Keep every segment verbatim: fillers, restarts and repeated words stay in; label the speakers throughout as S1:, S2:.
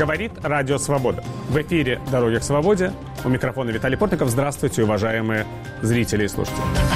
S1: Говорит Радио Свобода. В эфире «Дороги к свободе». У микрофона Виталий Портников. Здравствуйте, уважаемые зрители и слушатели.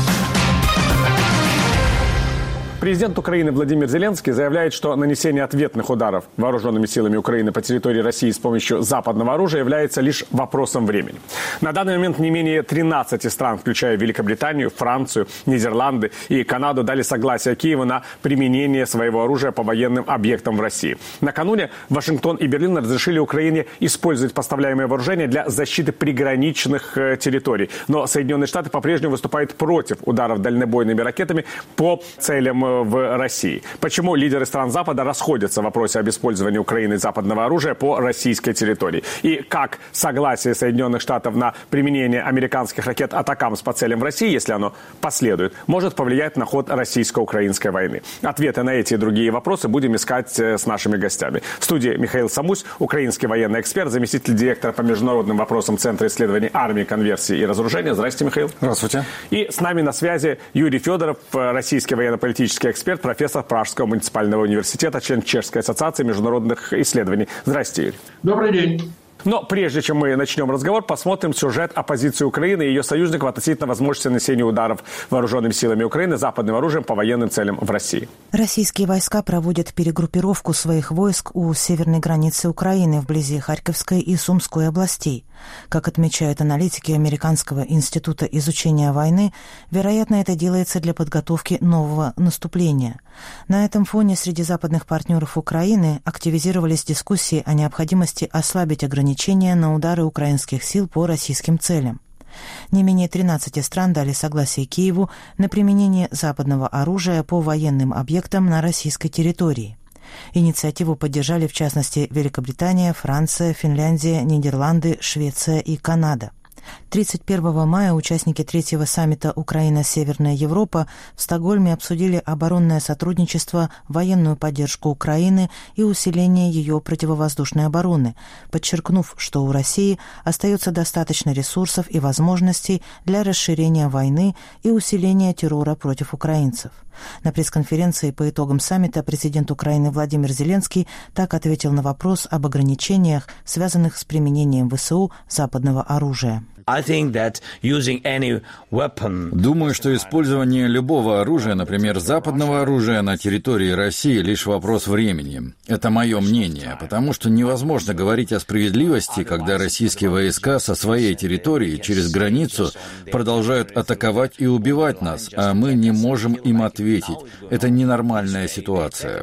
S1: Президент Украины Владимир Зеленский заявляет, что нанесение ответных ударов вооруженными силами Украины по территории России с помощью западного оружия является лишь вопросом времени. На данный момент не менее тринадцати стран, включая Великобританию, Францию, Нидерланды и Канаду, дали согласие Киеву на применение своего оружия по военным объектам в России. Накануне Вашингтон и Берлин разрешили Украине использовать поставляемое вооружение для защиты приграничных территорий. Но Соединенные Штаты по-прежнему выступают против ударов дальнобойными ракетами по целям в России. Почему лидеры стран Запада расходятся в вопросе об использовании Украины западного оружия по российской территории? И как согласие Соединенных Штатов на применение американских ракет «Атакамс» по целям в России, если оно последует, может повлиять на ход российско-украинской войны? Ответы на эти и другие вопросы будем искать с нашими гостями. В студии Михаил Самусь, украинский военный эксперт, заместитель директора по международным вопросам Центра исследований армии, конверсии и разоружения. Здравствуйте, Михаил.
S2: Здравствуйте.
S1: И с нами на связи Юрий Федоров, российский военно-политический эксперт, профессор Пражского муниципального университета, член Чешской ассоциации международных исследований. Здравствуйте, Юрий.
S3: Добрый день.
S1: Но прежде чем мы начнем разговор, посмотрим сюжет о позиции Украины и ее союзников относительно возможности нанесения ударов вооруженными силами Украины западным оружием по военным целям в России.
S4: Российские войска проводят перегруппировку своих войск у северной границы Украины вблизи Харьковской и Сумской областей. Как отмечают аналитики Американского института изучения войны, вероятно, это делается для подготовки нового наступления. На этом фоне среди западных партнеров Украины активизировались дискуссии о необходимости ослабить ограничения на удары украинских сил по российским целям. Не менее тринадцати стран дали согласие Киеву на применение западного оружия по военным объектам на российской территории. Инициативу поддержали, в частности, Великобритания, Франция, Финляндия, Нидерланды, Швеция и Канада. тридцать первого мая участники третьего саммита «Украина-Северная Европа» в Стокгольме обсудили оборонное сотрудничество, военную поддержку Украины и усиление ее противовоздушной обороны, подчеркнув, что у России остается достаточно ресурсов и возможностей для расширения войны и усиления террора против украинцев. На пресс-конференции по итогам саммита президент Украины Владимир Зеленский так ответил на вопрос об ограничениях, связанных с применением ВСУ западного оружия.
S2: Думаю, что использование любого оружия, например, западного оружия на территории России, лишь вопрос времени. Это мое мнение, потому что невозможно говорить о справедливости, когда российские войска со своей территории через границу продолжают атаковать и убивать нас, а мы не можем им ответить. Это ненормальная ситуация.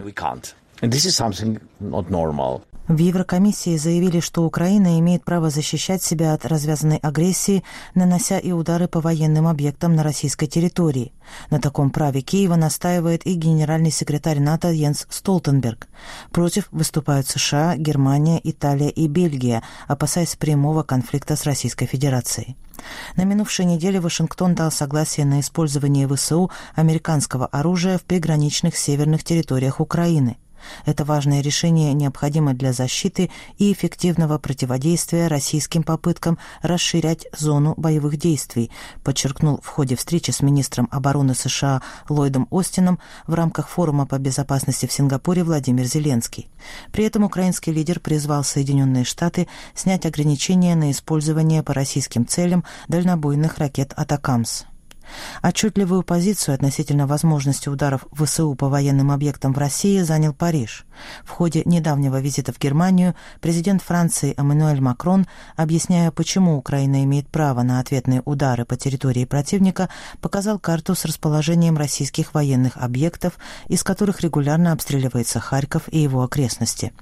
S4: В Еврокомиссии заявили, что Украина имеет право защищать себя от развязанной агрессии, нанося и удары по военным объектам на российской территории. На таком праве Киева настаивает и генеральный секретарь НАТО Йенс Столтенберг. Против выступают США, Германия, Италия и Бельгия, опасаясь прямого конфликта с Российской Федерацией. На минувшей неделе Вашингтон дал согласие на использование ВСУ американского оружия в приграничных северных территориях Украины. Это важное решение необходимо для защиты и эффективного противодействия российским попыткам расширять зону боевых действий, подчеркнул в ходе встречи с министром обороны США Ллойдом Остином в рамках форума по безопасности в Сингапуре Владимир Зеленский. При этом украинский лидер призвал Соединенные Штаты снять ограничения на использование по российским целям дальнобойных ракет «Атакамс». Отчетливую позицию относительно возможности ударов ВСУ по военным объектам в России занял Париж. В ходе недавнего визита в Германию президент Франции Эммануэль Макрон, объясняя, почему Украина имеет право на ответные удары по территории противника, показал карту с расположением российских военных объектов, из которых регулярно обстреливается Харьков и его окрестности.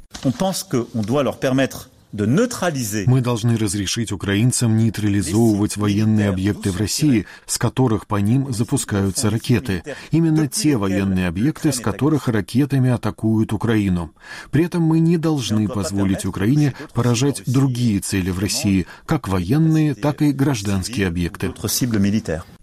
S5: Мы должны разрешить украинцам нейтрализовывать военные объекты в России, с которых по ним запускаются ракеты. Именно те военные объекты, с которых ракетами атакуют Украину. При этом мы не должны позволить Украине поражать другие цели в России, как военные, так и гражданские объекты.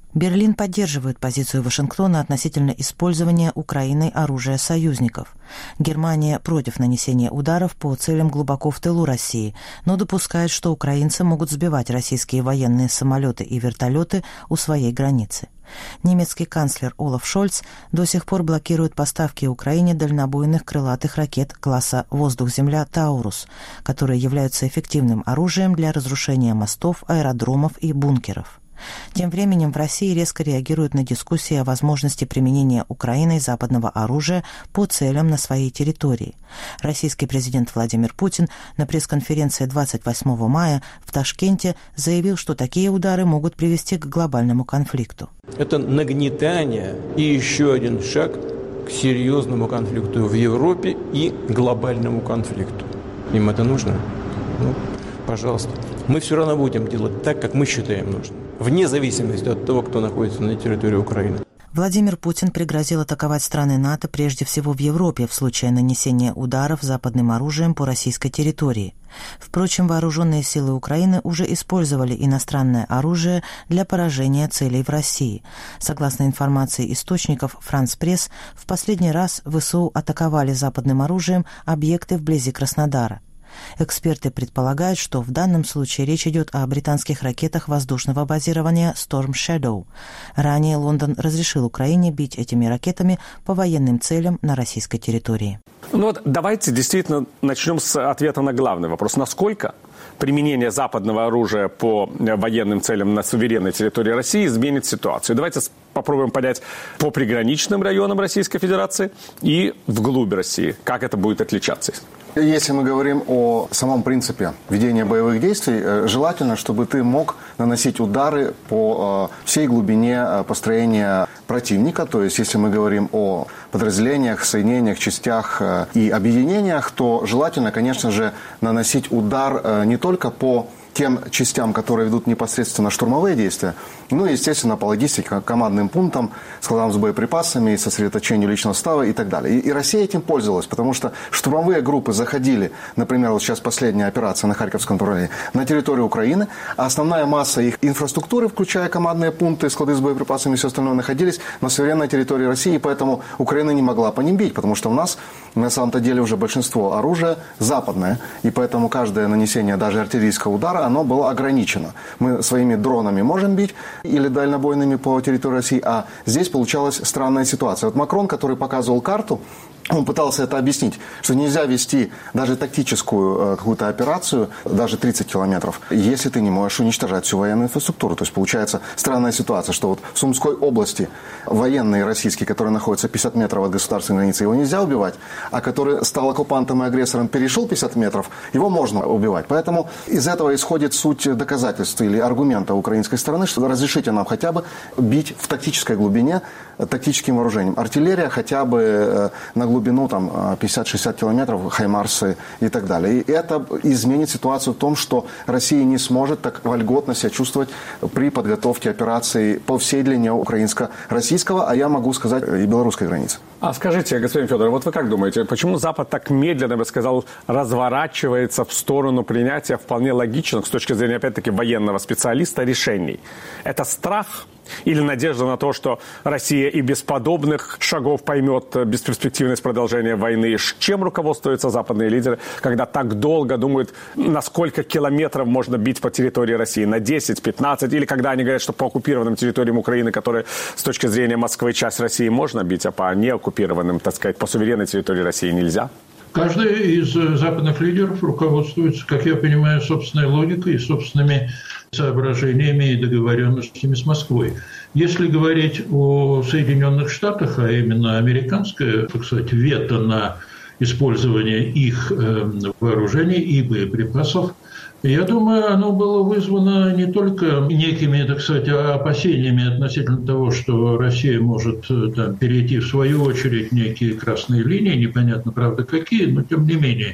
S4: Берлин поддерживает позицию Вашингтона относительно использования Украиной оружия союзников. Германия против нанесения ударов по целям глубоко в тылу России, но допускает, что украинцы могут сбивать российские военные самолеты и вертолеты у своей границы. Немецкий канцлер Олаф Шольц до сих пор блокирует поставки Украине дальнобойных крылатых ракет класса «Воздух-Земля» «Таурус», которые являются эффективным оружием для разрушения мостов, аэродромов и бункеров. Тем временем в России резко реагируют на дискуссии о возможности применения Украиной западного оружия по целям на своей территории. Российский президент Владимир Путин на пресс-конференции двадцать восьмого мая в Ташкенте заявил, что такие удары могут привести к глобальному конфликту.
S3: Это нагнетание и еще один шаг к серьезному конфликту в Европе и глобальному конфликту. Им это нужно? Ну, пожалуйста. Мы все равно будем делать так, как мы считаем нужным, вне зависимости от того, кто находится на территории Украины.
S4: Владимир Путин пригрозил атаковать страны НАТО прежде всего в Европе в случае нанесения ударов западным оружием по российской территории. Впрочем, вооруженные силы Украины уже использовали иностранное оружие для поражения целей в России. Согласно информации источников «Франс Пресс», в последний раз ВСУ атаковали западным оружием объекты вблизи Краснодара. Эксперты предполагают, что в данном случае речь идет о британских ракетах воздушного базирования Storm Shadow. Ранее Лондон разрешил Украине бить этими ракетами по военным целям на российской территории.
S1: Ну вот давайте действительно начнем с ответа на главный вопрос. Насколько применение западного оружия по военным целям на суверенной территории России изменит ситуацию? Давайте попробуем понять по приграничным районам Российской Федерации и вглубь России, как это будет отличаться.
S6: Если мы говорим о самом принципе ведения боевых действий, желательно, чтобы ты мог наносить удары по всей глубине построения противника. То есть, если мы говорим о подразделениях, соединениях, частях и объединениях, то желательно, конечно же, наносить удар не только по тем частям, которые ведут непосредственно штурмовые действия, ну и, естественно, по логистике, командным пунктам, складам с боеприпасами, сосредоточению личного состава и так далее. И, и Россия этим пользовалась, потому что штурмовые группы заходили, например, вот сейчас последняя операция на Харьковском направлении, на территорию Украины, а основная масса их инфраструктуры, включая командные пункты, склады с боеприпасами и все остальное, находились на суверенной территории России, и поэтому Украина не могла по ним бить, потому что у нас на самом-то деле уже большинство оружия западное, и поэтому каждое нанесение даже артиллерийского удара, оно было ограничено. Мы своими дронами можем бить или дальнобойными по территории России, а здесь получалась странная ситуация. Вот Макрон, который показывал карту, он пытался это объяснить, что нельзя вести даже тактическую э, какую-то операцию, даже тридцать километров, если ты не можешь уничтожать всю военную инфраструктуру. То есть получается странная ситуация, что вот в Сумской области военные российские, которые находятся пятьдесят метров от государственной границы, его нельзя убивать, а который стал оккупантом и агрессором, перешел пятьдесят метров, его можно убивать. Поэтому из этого исходит суть доказательств или аргумента украинской стороны, что разрешите нам хотя бы бить в тактической глубине тактическим вооружением. Артиллерия хотя бы э, на глубине глубину там пятьдесят-шестьдесят километров, хаймарсы и так далее. И это изменит ситуацию в том, что Россия не сможет так вольготно себя чувствовать при подготовке операций по всей длине украинско-российского, а я могу сказать, и белорусской границы.
S1: А скажите, господин Федоров, вот вы как думаете, почему Запад так медленно, я бы сказал, разворачивается в сторону принятия вполне логичных, с точки зрения, опять-таки, военного специалиста, решений? Это страх или надежда на то, что Россия и без подобных шагов поймет бесперспективность продолжения войны? Чем руководствуются западные лидеры, когда так долго думают, на сколько километров можно бить по территории России? На десять, пятнадцать? Или когда они говорят, что по оккупированным территориям Украины, которые с точки зрения Москвы часть России, можно бить, а по неоккупированным, так сказать, по суверенной территории России нельзя?
S7: Каждый из западных лидеров руководствуется, как я понимаю, собственной логикой и собственными соображениями и договоренностями с Москвой. Если говорить о Соединенных Штатах, а именно американское, так сказать, вето на использование их вооружений и боеприпасов, я думаю, оно было вызвано не только некими, так сказать, опасениями относительно того, что Россия может там, перейти в свою очередь некие красные линии, непонятно, правда, какие, но тем не менее.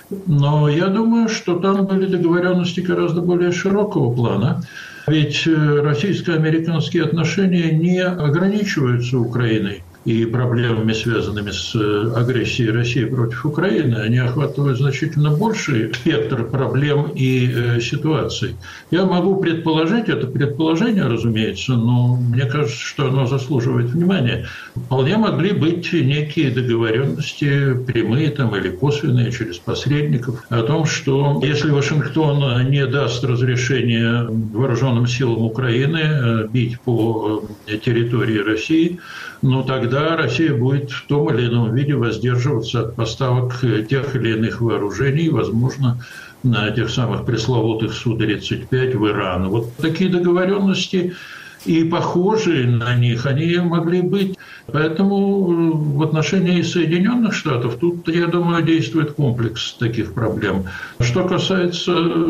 S7: Но я думаю, что там были договоренности гораздо более широкого плана. Ведь российско-американские отношения не ограничиваются Украиной. и проблемами, связанными с агрессией России против Украины, они охватывают значительно больший спектр проблем и э, ситуаций. Я могу предположить, это предположение, разумеется, но мне кажется, что оно заслуживает внимания. Вполне могли быть некие договоренности, прямые там, или косвенные, через посредников, о том, что если Вашингтон не даст разрешения вооруженным силам Украины бить по территории России, но тогда Россия будет в том или ином виде воздерживаться от поставок тех или иных вооружений, возможно, на тех самых пресловутых Су тридцать пять в Иран. Вот такие договоренности и похожие на них, они могли быть. Поэтому в отношении Соединенных Штатов тут, я думаю, действует комплекс таких проблем. Что касается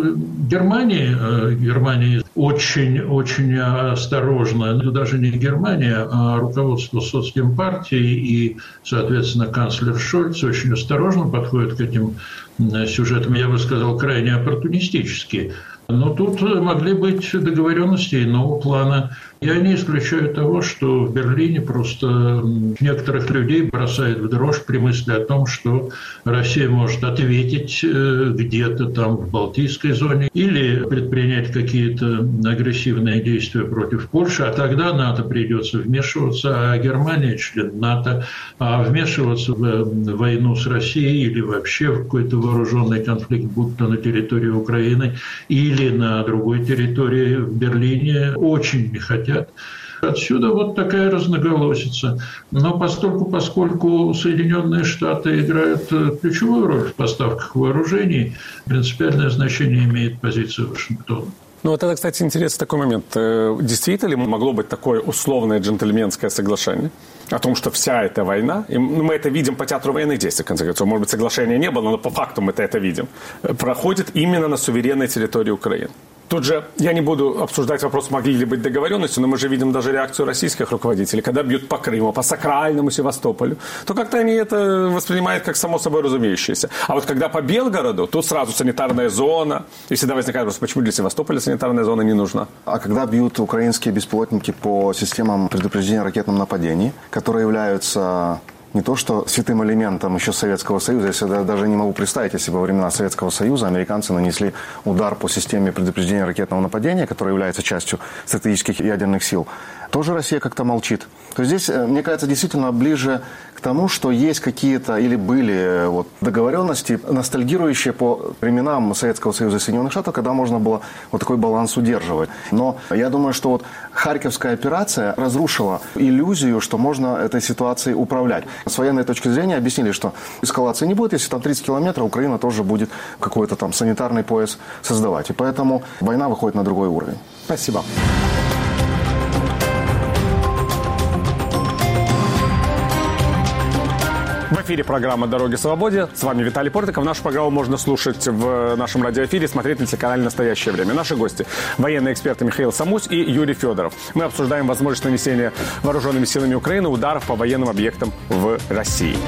S7: Германии, Германия очень-очень осторожно, даже не Германия, а руководство соцдемпартии и, соответственно, канцлер Шольц очень осторожно подходит к этим сюжетам, я бы сказал, крайне оппортунистически. Но тут могли быть договоренности иного плана. Я не исключаю того, что в Берлине просто некоторых людей бросает в дрожь при мысли о том, что Россия может ответить где-то там в Балтийской зоне или предпринять какие-то агрессивные действия против Польши, а тогда НАТО придется вмешиваться, а Германия, член НАТО, а вмешиваться в войну с Россией или вообще в какой-то вооруженный конфликт, будь то на территории Украины или на другой территории в Берлине, очень не хотят. Отсюда вот такая разноголосица. Но постольку, поскольку Соединенные Штаты играют ключевую роль в поставках вооружений, принципиальное значение имеет позиция Вашингтона.
S1: Ну, вот это, кстати, интересный такой момент. Действительно ли могло быть такое условное джентльменское соглашение о том, что вся эта война, и мы это видим по театру военных действий, в конце концов, может быть, соглашения не было, но по факту мы это видим, проходит именно на суверенной территории Украины? Тут же я не буду обсуждать вопрос, могли ли быть договоренности, но мы же видим даже реакцию российских руководителей, когда бьют по Крыму, по сакральному Севастополю, то как-то они это воспринимают как само собой разумеющееся. А вот когда по Белгороду, тут сразу санитарная зона, и всегда возникает вопрос, почему для Севастополя санитарная зона не нужна?
S6: А когда бьют украинские беспилотники по системам предупреждения о ракетном нападении, которые являются не то что святым элементом еще Советского Союза, я даже не могу представить, если бы во времена Советского Союза американцы нанесли удар по системе предупреждения ракетного нападения, которая является частью стратегических ядерных сил, тоже Россия как-то молчит. То есть здесь, мне кажется, действительно ближе к тому, что есть какие-то или были вот договоренности, ностальгирующие по временам Советского Союза и Соединенных Штатов, когда можно было вот такой баланс удерживать. Но я думаю, что вот Харьковская операция разрушила иллюзию, что можно этой ситуацией управлять. С военной точки зрения объяснили, что эскалации не будет, если там тридцать километров, Украина тоже будет какой-то там санитарный пояс создавать. И поэтому война выходит на другой уровень.
S1: Спасибо. В эфире программа «Дороги к свободе». С вами Виталий Портиков. Нашу программу можно слушать в нашем радиоэфире, смотреть на телеканале «Настоящее время». Наши гости – военные эксперты Михаил Самусь и Юрий Федоров. Мы обсуждаем возможность нанесения вооруженными силами Украины ударов по военным объектам в России.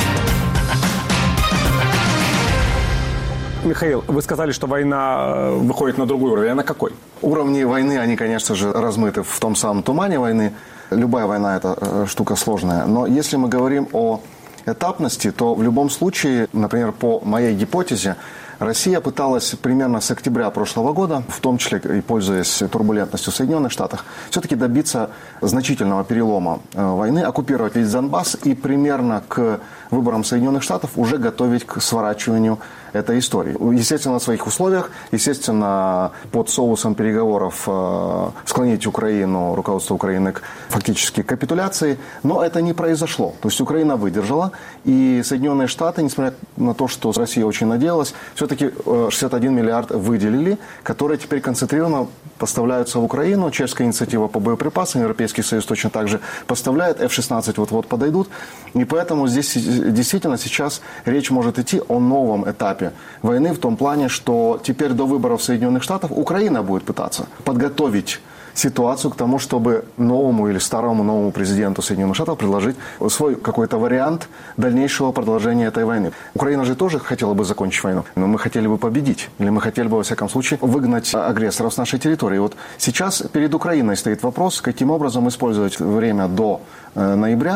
S1: Михаил, вы сказали, что война выходит на другой уровень. А на какой?
S6: Уровни войны, они, конечно же, размыты в том самом тумане войны. Любая война – это штука сложная. Но если мы говорим о этапности, то в любом случае, например, по моей гипотезе, Россия пыталась примерно с октября прошлого года, в том числе и пользуясь турбулентностью в Соединенных Штатах, все-таки добиться значительного перелома войны, оккупировать весь Донбасс и примерно к выборам Соединенных Штатов уже готовить к сворачиванию этой истории. Естественно, на своих условиях, естественно, под соусом переговоров э, склонить Украину, руководство Украины к фактически капитуляции, но это не произошло. То есть Украина выдержала, и Соединенные Штаты, несмотря на то, что Россия очень надеялась, все-таки шестьдесят один миллиард выделили, которые теперь концентрированно поставляются в Украину. Чешская инициатива по боеприпасам, Европейский Союз точно так же поставляет, эф шестнадцать вот-вот подойдут. И поэтому здесь действительно сейчас речь может идти о новом этапе войны в том плане, что теперь до выборов Соединенных Штатов Украина будет пытаться подготовить ситуацию к тому, чтобы новому или старому новому президенту Соединенных Штатов предложить свой какой-то вариант дальнейшего продолжения этой войны. Украина же тоже хотела бы закончить войну, но мы хотели бы победить, или мы хотели бы, во всяком случае, выгнать агрессоров с нашей территории. И вот сейчас перед Украиной стоит вопрос, каким образом использовать время до э, ноября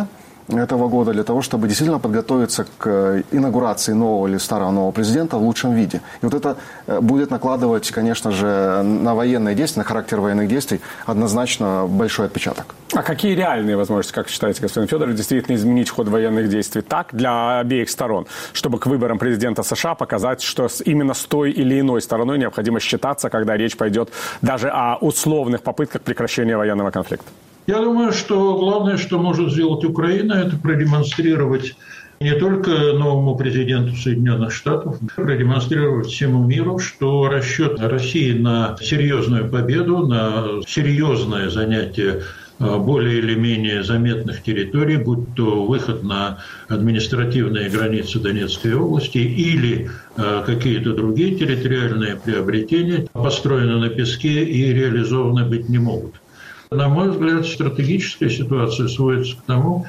S6: этого года для того, чтобы действительно подготовиться к инаугурации нового или старого нового президента в лучшем виде. И вот это будет накладывать, конечно же, на военные действия, на характер военных действий однозначно большой отпечаток.
S1: А какие реальные возможности, как считаете, господин Федоров, действительно изменить ход военных действий так для обеих сторон, чтобы к выборам президента США показать, что именно с той или иной стороной необходимо считаться, когда речь пойдет даже о условных попытках прекращения военного конфликта?
S7: Я думаю, что главное, что может сделать Украина, это продемонстрировать не только новому президенту Соединенных Штатов, продемонстрировать всему миру, что расчет России на серьезную победу, на серьезное занятие более или менее заметных территорий, будь то выход на административные границы Донецкой области или какие-то другие территориальные приобретения, построены на песке и реализованы быть не могут. На мой взгляд, стратегическая ситуация сводится к тому,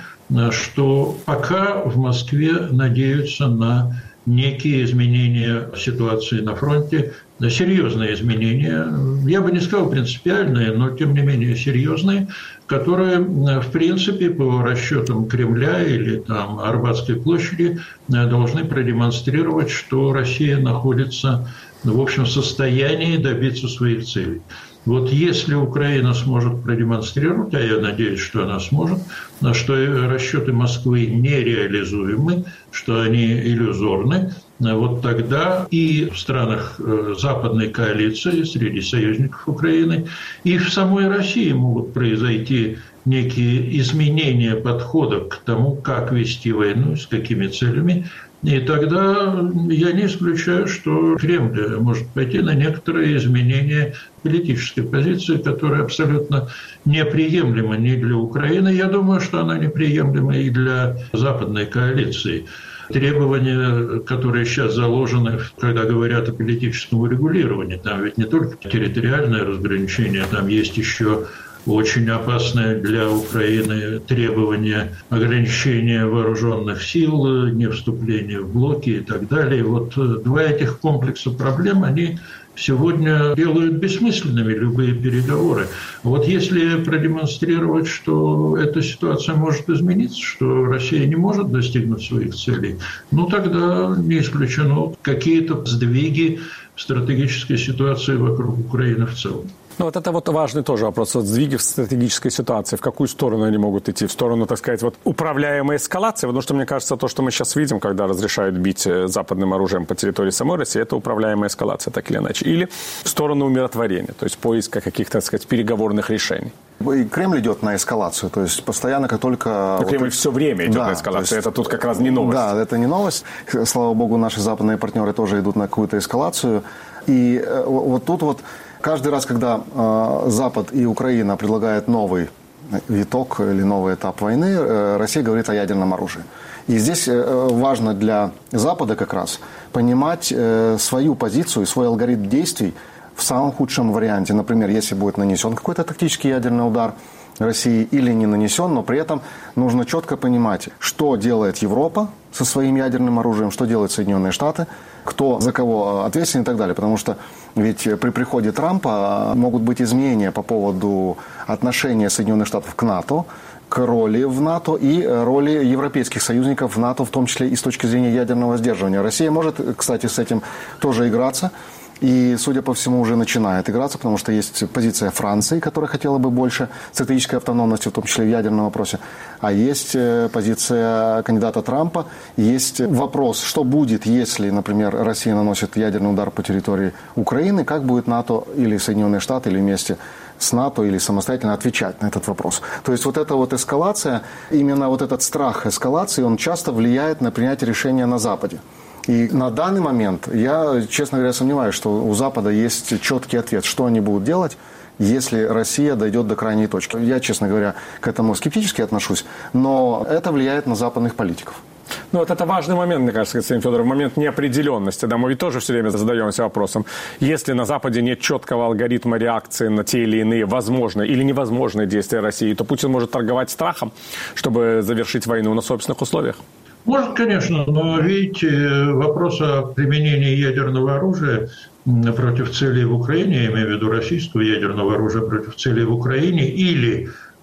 S7: что пока в Москве надеются на некие изменения ситуации на фронте, серьезные изменения, я бы не сказал принципиальные, но тем не менее серьезные, которые, в принципе, по расчетам Кремля или там Арбатской площади должны продемонстрировать, что Россия находится, в общем, в состоянии добиться своих целей. Вот если Украина сможет продемонстрировать, а я надеюсь, что она сможет, что расчеты Москвы нереализуемы, что они иллюзорны, вот тогда и в странах западной коалиции, среди союзников Украины, и в самой России могут произойти некие изменения подхода к тому, как вести войну, с какими целями. И тогда я не исключаю, что Кремль может пойти на некоторые изменения политической позиции, которая абсолютно неприемлема ни для Украины. Я думаю, что она неприемлема и для западной коалиции. Требования, которые сейчас заложены, когда говорят о политическом урегулировании, там ведь не только территориальное разграничение, там есть еще очень опасное для Украины требование ограничения вооруженных сил, не вступления в блоки и так далее. Вот два этих комплекса проблем, они сегодня делают бессмысленными любые переговоры. Вот если продемонстрировать, что эта ситуация может измениться, что Россия не может достигнуть своих целей, ну тогда не исключено какие-то сдвиги в стратегической ситуации вокруг Украины в целом.
S1: Ну, вот это вот важный тоже вопрос. Вот сдвиги в стратегической ситуации. В какую сторону они могут идти? В сторону, так сказать, вот управляемой эскалации? Потому что, мне кажется, то, что мы сейчас видим, когда разрешают бить западным оружием по территории самой России, это управляемая эскалация, так или иначе. Или в сторону умиротворения, то есть поиска каких-то, так сказать, переговорных решений.
S6: И Кремль идет на эскалацию, то есть постоянно, как только...
S1: Но Кремль вот... все время идет да, на эскалацию, есть... это тут как раз не новость.
S6: Да, это не новость. Слава богу, наши западные партнеры тоже идут на какую-то эскалацию. И вот тут вот каждый раз, когда э, Запад и Украина предлагают новый виток или новый этап войны, э, Россия говорит о ядерном оружии. И здесь э, важно для Запада как раз понимать э, свою позицию, свой алгоритм действий в самом худшем варианте. Например, если будет нанесен какой-то тактический ядерный удар России или не нанесен, но при этом нужно четко понимать, что делает Европа со своим ядерным оружием, что делают Соединенные Штаты, кто за кого ответственен и так далее. Потому что ведь при приходе Трампа могут быть изменения по поводу отношения Соединенных Штатов к НАТО, к роли в НАТО и роли европейских союзников в НАТО, в том числе и с точки зрения ядерного сдерживания. Россия может, кстати, с этим тоже играться. И, судя по всему, уже начинает играться, потому что есть позиция Франции, которая хотела бы больше стратегической автономности, в том числе в ядерном вопросе. А есть позиция кандидата Трампа. Есть вопрос, что будет, если, например, Россия наносит ядерный удар по территории Украины, как будет НАТО или Соединенные Штаты, или вместе с НАТО, или самостоятельно отвечать на этот вопрос. То есть вот эта вот эскалация, именно вот этот страх эскалации, он часто влияет на принятие решения на Западе. И на данный момент я, честно говоря, сомневаюсь, что у Запада есть четкий ответ, что они будут делать, если Россия дойдет до крайней точки. Я, честно говоря, к этому скептически отношусь, но это влияет на западных политиков.
S1: Ну, вот это важный момент, мне кажется, господин Федоров, момент неопределенности. Да, мы ведь тоже все время задаемся вопросом, если на Западе нет четкого алгоритма реакции на те или иные возможные или невозможные действия России, то Путин может торговать страхом, чтобы завершить войну на собственных условиях.
S7: Может, конечно, но видите, вопрос о применении ядерного оружия против целей в Украине, я имею в виду российского ядерного оружия против целей в Украине или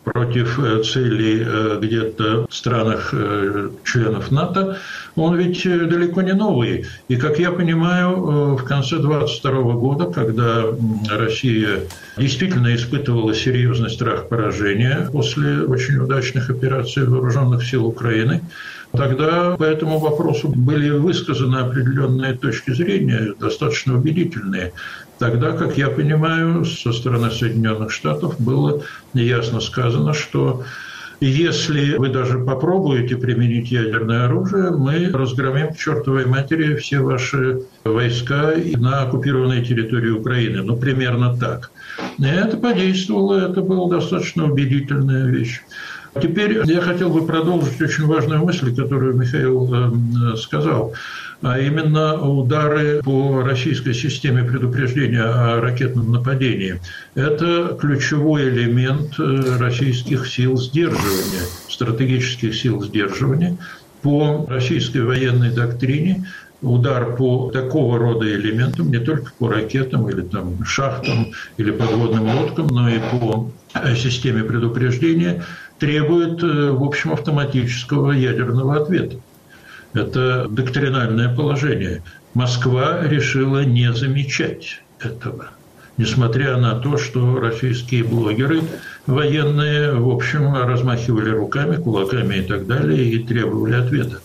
S7: против целей где-то в странах членов НАТО, он ведь далеко не новый. И, как я понимаю, в конце двадцать второго года, когда Россия действительно испытывала серьезный страх поражения после очень удачных операций вооруженных сил Украины, тогда по этому вопросу были высказаны определенные точки зрения, достаточно убедительные. Тогда, как я понимаю, со стороны Соединенных Штатов было ясно сказано, что если вы даже попробуете применить ядерное оружие, мы разгромим к чертовой матери все ваши войска на оккупированной территории Украины. Ну, примерно так. И это подействовало, это была достаточно убедительная вещь. Теперь я хотел бы продолжить очень важную мысль, которую Михаил э, сказал, а именно удары по российской системе предупреждения о ракетном нападении. Это ключевой элемент российских сил сдерживания, стратегических сил сдерживания. По российской военной доктрине удар по такого рода элементам, не только по ракетам или там, шахтам или подводным лодкам, но и по системе предупреждения, требует, в общем, автоматического ядерного ответа. Это доктринальное положение. Москва решила не замечать этого, несмотря на то, что российские блогеры военные, в общем, размахивали руками, кулаками и так далее и требовали ответа.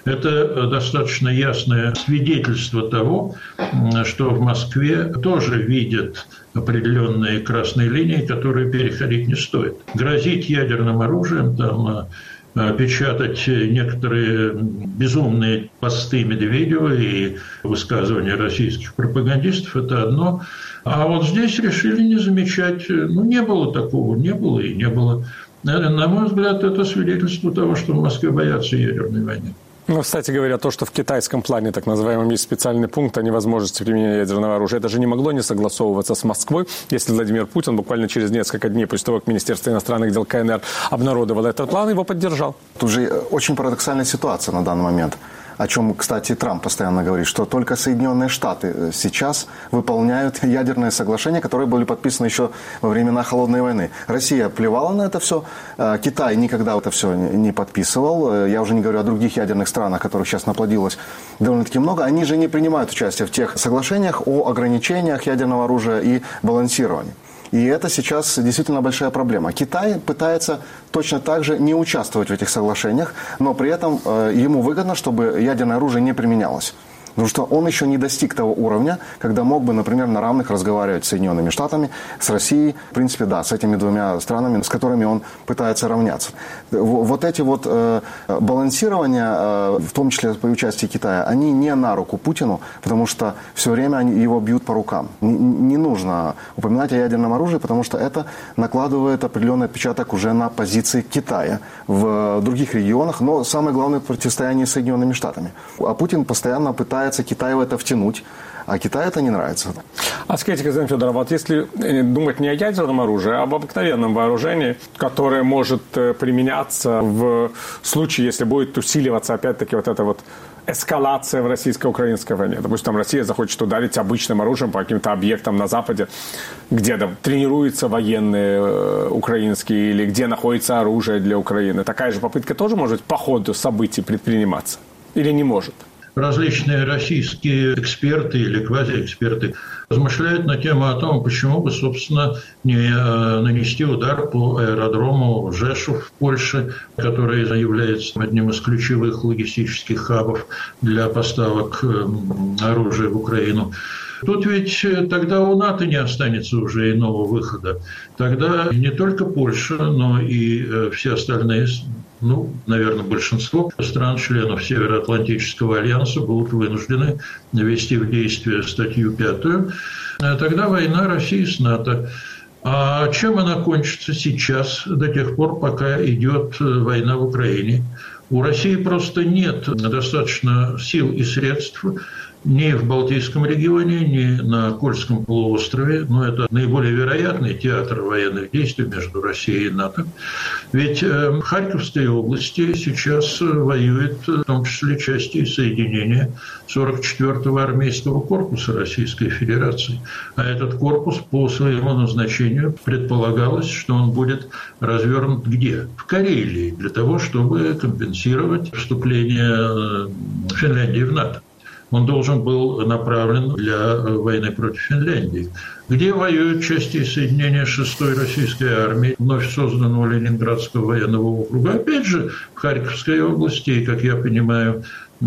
S7: Это достаточно ясное свидетельство того, что в Москве тоже видят определенные красные линии, которые переходить не стоит. Грозить ядерным оружием, там, печатать некоторые безумные посты Медведева и высказывания российских пропагандистов – это одно. А вот здесь решили не замечать. Ну, не было такого, не было и не было. На мой взгляд, это свидетельство того, что в Москве боятся ядерной войны.
S1: Ну, кстати говоря, то, что в китайском плане, так называемом, есть специальный пункт о невозможности применения ядерного оружия, это же не могло не согласовываться с Москвой, если Владимир Путин буквально через несколько дней после того, как Министерство иностранных дел КНР обнародовало этот план, его поддержал.
S6: Тут же очень парадоксальная ситуация на данный момент, о чем, кстати, Трамп постоянно говорит, что только Соединенные Штаты сейчас выполняют ядерные соглашения, которые были подписаны еще во времена Холодной войны. Россия плевала на это все, Китай никогда это все не подписывал, я уже не говорю о других ядерных странах, которых сейчас наплодилось довольно-таки много, они же не принимают участие в тех соглашениях о ограничениях ядерного оружия и балансировании. И это сейчас действительно большая проблема. Китай пытается точно так же не участвовать в этих соглашениях, но при этом э, ему выгодно, чтобы ядерное оружие не применялось. Потому что он еще не достиг того уровня, когда мог бы, например, на равных разговаривать с Соединенными Штатами, с Россией, в принципе, да, с этими двумя странами, с которыми он пытается равняться. Вот эти вот э, балансирования, э, в том числе при участии Китая, они не на руку Путину, потому что все время они его бьют по рукам. Не, не нужно упоминать о ядерном оружии, потому что это накладывает определенный отпечаток уже на позиции Китая в других регионах, но самое главное в противостоянии с Соединенными Штатами. А Путин постоянно пытается Китай в это втянуть, а Китаю это не нравится.
S1: А скажите, Константин Федоров, вот если думать не о ядерном оружии, а об обыкновенном вооружении, которое может применяться в случае, если будет усиливаться опять-таки вот эта вот эскалация в российско-украинской войне. Допустим, Россия захочет ударить обычным оружием по каким-то объектам на Западе, где да, тренируются военные э, украинские или где находится оружие для Украины. Такая же попытка тоже может по ходу событий предприниматься? Или не может?
S7: Различные российские эксперты или квазиэксперты размышляют на тему о том, почему бы, собственно, не нанести удар по аэродрому Жешув в Польше, который является одним из ключевых логистических хабов для поставок оружия в Украину. Тут ведь тогда у НАТО не останется уже иного выхода. Тогда не только Польша, но и все остальные, ну, наверное, большинство стран-членов Североатлантического альянса будут вынуждены ввести в действие статью пятую. Тогда война России с НАТО. А чем она кончится сейчас, до тех пор, пока идет война в Украине? У России просто нет достаточно сил и средств ни в Балтийском регионе, ни на Кольском полуострове. Но это наиболее вероятный театр военных действий между Россией и НАТО. Ведь в Харьковской области сейчас воюет в том числе части и соединения сорок четвёртого армейского корпуса Российской Федерации. А этот корпус по своему назначению предполагалось, что он будет развернут где? В Карелии, для того, чтобы компенсировать вступление Финляндии в НАТО. Он должен был направлен для войны против Финляндии. Где воюют части и соединения шестой российской армии, вновь созданного Ленинградского военного округа? Опять же, в Харьковской области, и, как я понимаю,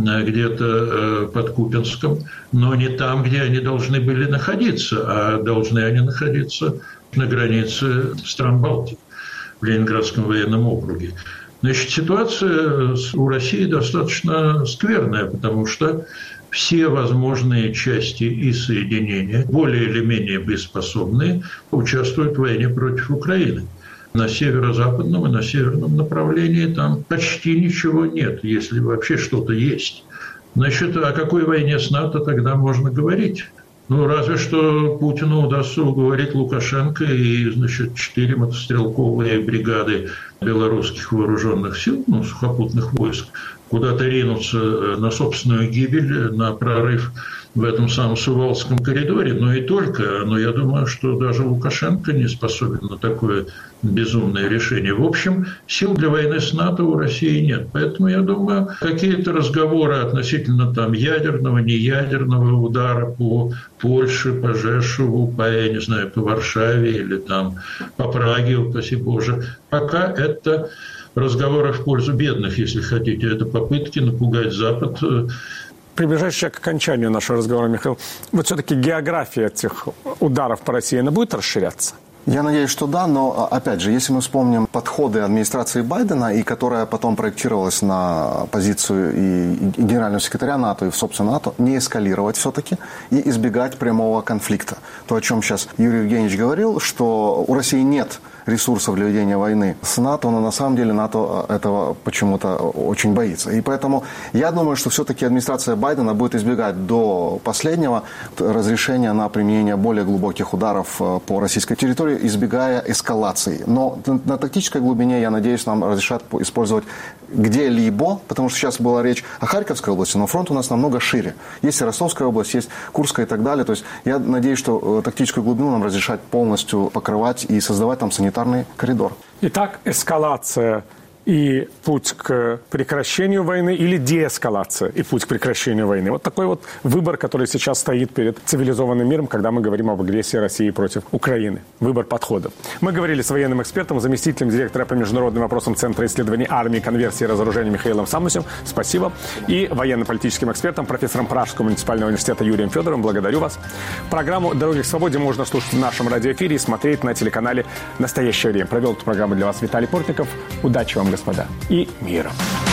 S7: где-то под Купянском, но не там, где они должны были находиться, а должны они находиться на границе стран Балтии, в Ленинградском военном округе. Значит, ситуация у России достаточно скверная, потому что все возможные части и соединения, более или менее боеспособные, участвуют в войне против Украины. На северо-западном и на северном направлении там почти ничего нет, если вообще что-то есть. Значит, о какой войне с НАТО тогда можно говорить? Ну, разве что Путину удастся уговорить Лукашенко и, значит, четыре мотострелковые бригады белорусских вооруженных сил, ну, сухопутных войск, куда-то ринуться на собственную гибель, на прорыв в этом самом Сувалском коридоре, но и только. Но я думаю, что даже Лукашенко не способен на такое безумное решение. В общем, сил для войны с НАТО у России нет. Поэтому, я думаю, какие-то разговоры относительно там ядерного, неядерного удара по Польше, по Жешуву, по, я не знаю, по Варшаве или там по Праге, упаси Боже, пока это разговоры в пользу бедных, если хотите. Это попытки напугать Запад.
S1: Приближающаяся к окончанию нашего разговора, Михаил, вот все-таки география этих ударов по России, она будет расширяться?
S6: Я надеюсь, что да, но, опять же, если мы вспомним подходы администрации Байдена, и которая потом проектировалась на позицию и генерального секретаря НАТО, и, собственно, НАТО, не эскалировать все-таки и избегать прямого конфликта. То, о чем сейчас Юрий Евгеньевич говорил, что у России нет ресурсов для ведения войны с НАТО, но на самом деле НАТО этого почему-то очень боится. И поэтому я думаю, что все-таки администрация Байдена будет избегать до последнего разрешения на применение более глубоких ударов по российской территории, избегая эскалации. Но на тактической глубине, я надеюсь, нам разрешат использовать где-либо, потому что сейчас была речь о Харьковской области, но фронт у нас намного шире. Есть и Ростовская область, есть Курская и так далее. То есть я надеюсь, что тактическую глубину нам разрешат полностью покрывать и создавать там санитарный коридор.
S1: Итак, эскалация и путь к прекращению войны или деэскалация и путь к прекращению войны. Вот такой вот выбор, который сейчас стоит перед цивилизованным миром, когда мы говорим об агрессии России против Украины. Выбор подходов. Мы говорили с военным экспертом, заместителем директора по международным вопросам Центра исследований армии, конверсии и разоружения Михаилом Самусем. Спасибо. И военно-политическим экспертом, профессором Пражского муниципального университета Юрием Федоровым. Благодарю вас. Программу «Дороги к свободе» можно слушать в нашем радиоэфире и смотреть на телеканале «Настоящее время». Провел эту программу для вас Виталий Портников. Удачи вам, господа, и мира.